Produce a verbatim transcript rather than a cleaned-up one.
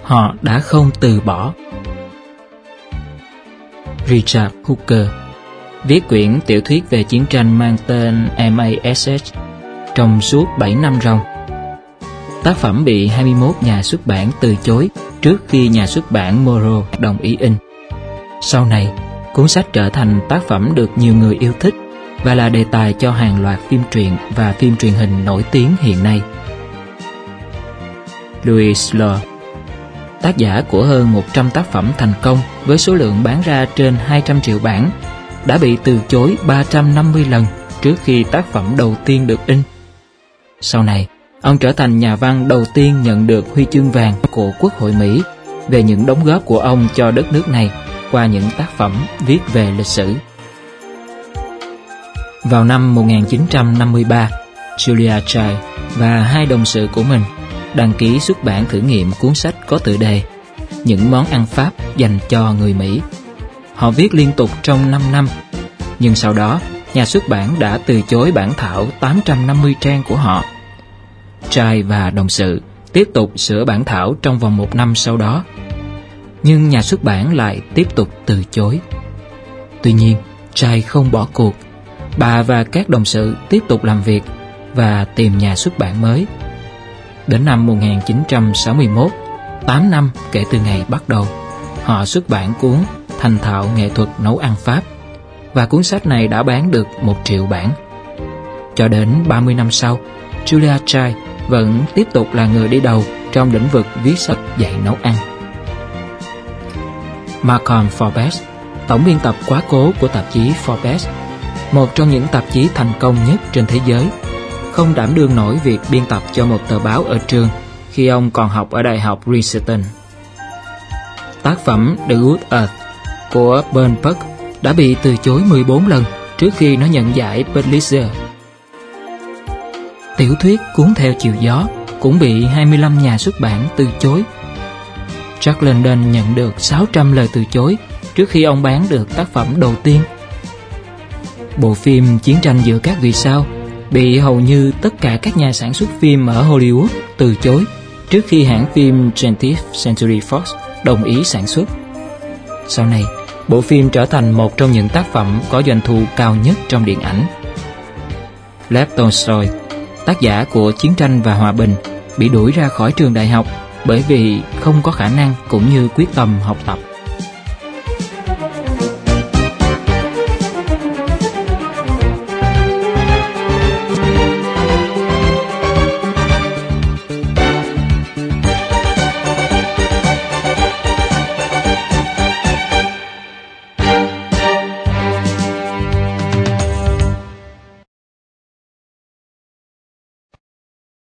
họ đã không từ bỏ. Richard Hooker viết quyển tiểu thuyết về chiến tranh mang tên em a ét hát trong suốt bảy năm ròng. Tác phẩm bị hai mươi mốt nhà xuất bản từ chối trước khi nhà xuất bản Moro đồng ý in. Sau này, cuốn sách trở thành tác phẩm được nhiều người yêu thích và là đề tài cho hàng loạt phim truyện và phim truyền hình nổi tiếng hiện nay. Louis Lore, tác giả của hơn một trăm tác phẩm thành công với số lượng bán ra trên hai trăm triệu bản, đã bị từ chối ba trăm năm mươi lần trước khi tác phẩm đầu tiên được in. Sau này, ông trở thành nhà văn đầu tiên nhận được huy chương vàng của Quốc hội Mỹ về những đóng góp của ông cho đất nước này qua những tác phẩm viết về lịch sử. Vào năm một nghìn chín trăm năm mươi ba, Julia Child và hai đồng sự của mình đăng ký xuất bản thử nghiệm cuốn sách có tựa đề Những món ăn Pháp dành cho người Mỹ. Họ viết liên tục trong năm năm, nhưng sau đó nhà xuất bản đã từ chối bản thảo tám trăm năm mươi trang của họ. Child và đồng sự tiếp tục sửa bản thảo trong vòng một năm sau đó, nhưng nhà xuất bản lại tiếp tục từ chối. Tuy nhiên, Child không bỏ cuộc. Bà và các đồng sự tiếp tục làm việc và tìm nhà xuất bản mới. Đến năm một nghìn chín trăm sáu mươi mốt, tám năm kể từ ngày bắt đầu, họ xuất bản cuốn Thành thạo nghệ thuật nấu ăn Pháp, và cuốn sách này đã bán được một triệu bản. Cho đến ba mươi năm sau, Julia Child vẫn tiếp tục là người đi đầu trong lĩnh vực viết sách dạy nấu ăn. Malcolm Forbes, tổng biên tập quá cố của tạp chí Forbes, một trong những tạp chí thành công nhất trên thế giới, không đảm đương nổi việc biên tập cho một tờ báo ở trường khi ông còn học ở Đại học Princeton. Tác phẩm The Good Earth của Burn Buck đã bị từ chối mười bốn lần trước khi nó nhận giải Pulitzer. Tiểu thuyết Cuốn theo chiều gió cũng bị hai mươi lăm nhà xuất bản từ chối. Jack London nhận được sáu trăm lời từ chối trước khi ông bán được tác phẩm đầu tiên. Bộ phim Chiến tranh giữa các vì sao bị hầu như tất cả các nhà sản xuất phim ở Hollywood từ chối trước khi hãng phim twentieth Century Fox đồng ý sản xuất. Sau này, bộ phim trở thành một trong những tác phẩm có doanh thu cao nhất trong điện ảnh. Lev Tolstoy, tác giả của Chiến tranh và Hòa bình, bị đuổi ra khỏi trường đại học bởi vì không có khả năng cũng như quyết tâm học tập.